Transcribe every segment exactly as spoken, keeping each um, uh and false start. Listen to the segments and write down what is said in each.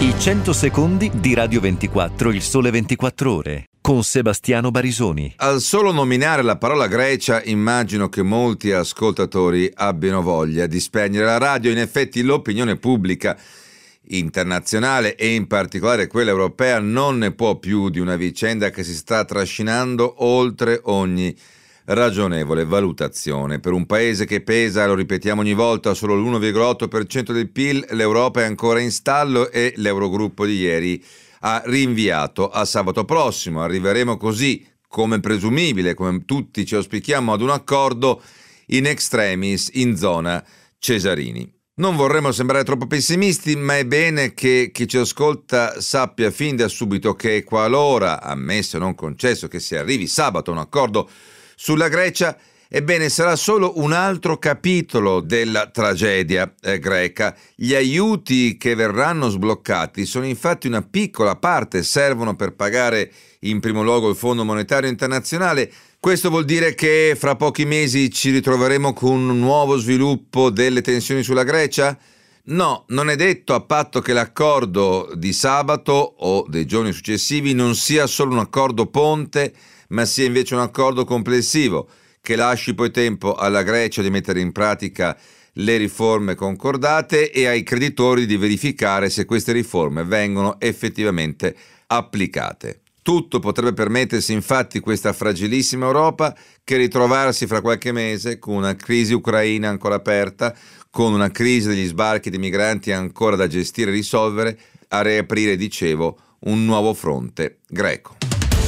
I cento secondi di Radio ventiquattro, il sole ventiquattro ore, con Sebastiano Barisoni. Al solo nominare la parola Grecia, immagino che molti ascoltatori abbiano voglia di spegnere la radio. In effetti l'opinione pubblica internazionale e in particolare quella europea non ne può più di una vicenda che si sta trascinando oltre ogni ragionevole valutazione. Per un paese che pesa, lo ripetiamo ogni volta, solo l'uno virgola otto per cento del P I L, l'Europa è ancora in stallo e l'Eurogruppo di ieri ha rinviato a sabato prossimo. Arriveremo così, come presumibile, come tutti ci auspichiamo, ad un accordo in extremis in zona Cesarini. Non vorremmo sembrare troppo pessimisti, ma è bene che chi ci ascolta sappia fin da subito che qualora, ammesso e non concesso, che si arrivi sabato a un accordo sulla Grecia, ebbene sarà solo un altro capitolo della tragedia eh, greca. Gli aiuti che verranno sbloccati sono infatti una piccola parte, servono per pagare in primo luogo il Fondo Monetario Internazionale. Questo vuol dire che fra pochi mesi ci ritroveremo con un nuovo sviluppo delle tensioni sulla Grecia? No, non è detto, a patto che l'accordo di sabato o dei giorni successivi non sia solo un accordo ponte, ma sia invece un accordo complessivo che lasci poi tempo alla Grecia di mettere in pratica le riforme concordate e ai creditori di verificare se queste riforme vengono effettivamente applicate. Tutto potrebbe permettersi infatti questa fragilissima Europa che ritrovarsi fra qualche mese con una crisi ucraina ancora aperta, con una crisi degli sbarchi di migranti ancora da gestire e risolvere, a riaprire, dicevo, un nuovo fronte greco.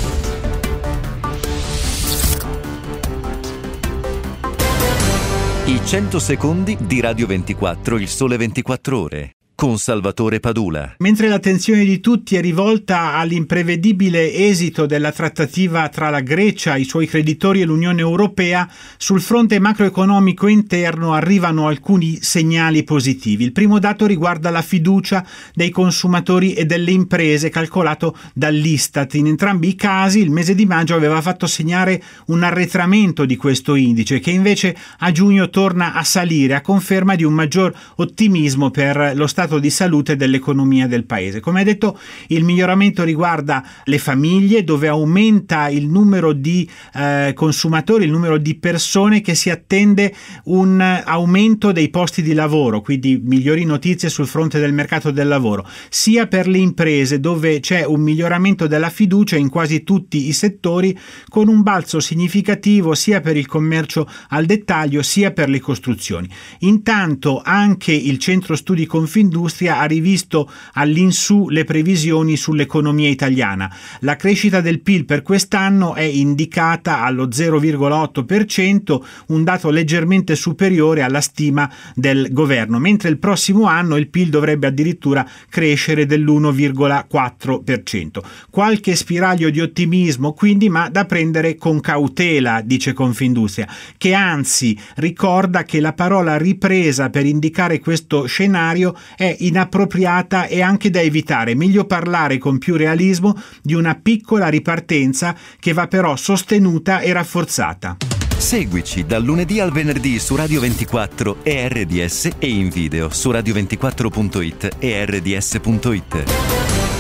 I cento secondi di Radio ventiquattro, il sole ventiquattro ore, con Salvatore Padula. Mentre l'attenzione di tutti è rivolta all'imprevedibile esito della trattativa tra la Grecia, i suoi creditori e l'Unione Europea, sul fronte macroeconomico interno arrivano alcuni segnali positivi. Il primo dato riguarda la fiducia dei consumatori e delle imprese, calcolato dall'Istat. In entrambi i casi il mese di maggio aveva fatto segnare un arretramento di questo indice, che invece a giugno torna a salire, a conferma di un maggior ottimismo per lo stato di salute dell'economia del paese. Come detto, il miglioramento riguarda le famiglie, dove aumenta il numero di eh, consumatori, il numero di persone che si attende un aumento dei posti di lavoro, quindi migliori notizie sul fronte del mercato del lavoro, sia per le imprese, dove c'è un miglioramento della fiducia in quasi tutti i settori, con un balzo significativo sia per il commercio al dettaglio sia per le costruzioni. Intanto anche il centro studi Confindustria ha rivisto all'insù le previsioni sull'economia italiana. La crescita del P I L per quest'anno è indicata allo zero virgola otto per cento, un dato leggermente superiore alla stima del governo, mentre il prossimo anno il P I L dovrebbe addirittura crescere dell'uno virgola quattro per cento. Qualche spiraglio di ottimismo quindi, ma da prendere con cautela, dice Confindustria, che anzi ricorda che la parola ripresa per indicare questo scenario è inappropriata e anche da evitare. Meglio parlare con più realismo di una piccola ripartenza che va però sostenuta e rafforzata. Seguici dal lunedì al venerdì su Radio ventiquattro e R D S e in video su radio ventiquattro punto it e R D S punto it.